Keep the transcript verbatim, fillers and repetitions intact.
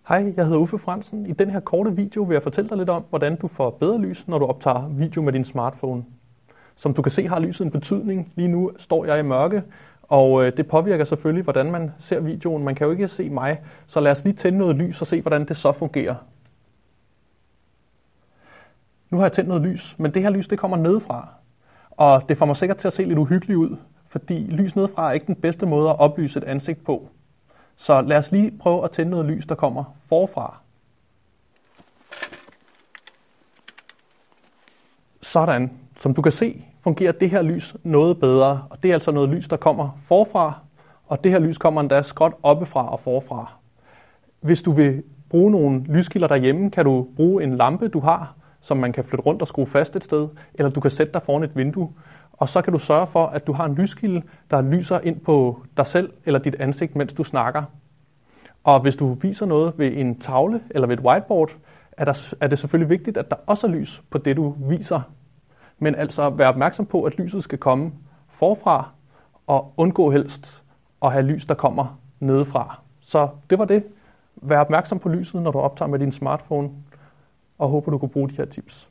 Hej, jeg hedder Uffe Fransen. I den her korte video vil jeg fortælle dig lidt om, hvordan du får bedre lys, når du optager video med din smartphone. Som du kan se, har lyset en betydning. Lige nu står jeg i mørke, og det påvirker selvfølgelig, hvordan man ser videoen. Man kan jo ikke se mig, så lad os lige tænde noget lys og se, hvordan det så fungerer. Nu har jeg tændt noget lys, men det her lys det kommer nedefra. Og det får mig sikkert til at se lidt uhyggeligt ud, fordi lys nedefra er ikke den bedste måde at oplyse et ansigt på. Så lad os lige prøve at tænde noget lys, der kommer forfra. Sådan. Som du kan se, fungerer det her lys noget bedre. Og det er altså noget lys, der kommer forfra. Og det her lys kommer endda skråt oppefra og forfra. Hvis du vil bruge nogle lyskilder derhjemme, kan du bruge en lampe, du har, som man kan flytte rundt og skrue fast et sted. Eller du kan sætte dig foran et vindue. Og så kan du sørge for, at du har en lyskilde, der lyser ind på dig selv eller dit ansigt, mens du snakker. Og hvis du viser noget ved en tavle eller ved et whiteboard, er, der, er det selvfølgelig vigtigt, at der også er lys på det, du viser. Men altså vær opmærksom på, at lyset skal komme forfra, og undgå helst at have lys, der kommer nedefra. Så det var det. Vær opmærksom på lyset, når du optager med din smartphone, og håber, du kan bruge de her tips.